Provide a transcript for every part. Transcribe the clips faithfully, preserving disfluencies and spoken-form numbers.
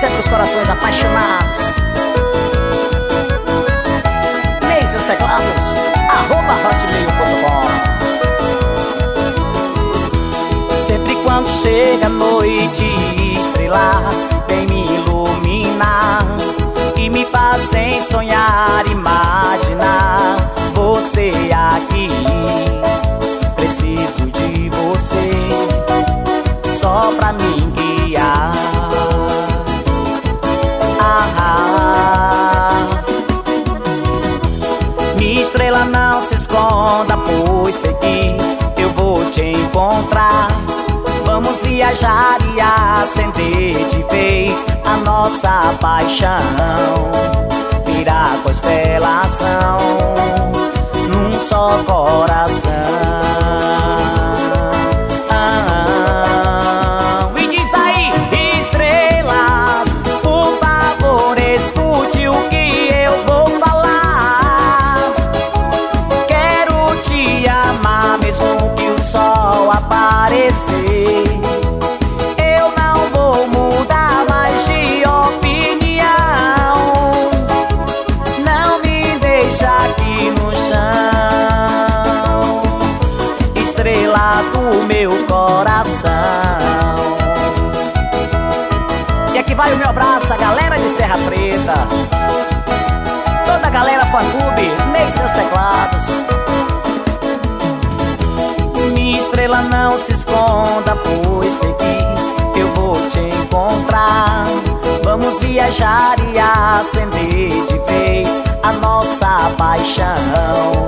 cem pros corações apaixonados. Ney seus teclados, arroba hotmail ponto com. Sempre quando chega a noite estrelar, vem me iluminar e me fazem sonhar, imaginar você aqui. Preciso de você só pra me guiar. Ah, ah. Minha estrela, não se esconda, pois sei que eu vou te encontrar. Vamos viajar e acender de vez a nossa paixão. Virar constelação num só coração. Ah, me diz aí, estrelas, por favor, escute o que eu vou falar. Quero te amar mesmo que o sol aparecer. Eu não vou mudar mais de opinião. Não me deixa aqui no chão, estrela do meu coração. E aqui vai o meu abraço, a galera de Serra Preta, toda a galera fã-clube, Ney seus teclados. Minha estrela, não se esconda, pois sei que eu vou te encontrar. Vamos viajar e acender de vez a nossa paixão.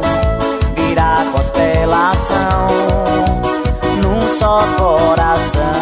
Virar constelação num só coração.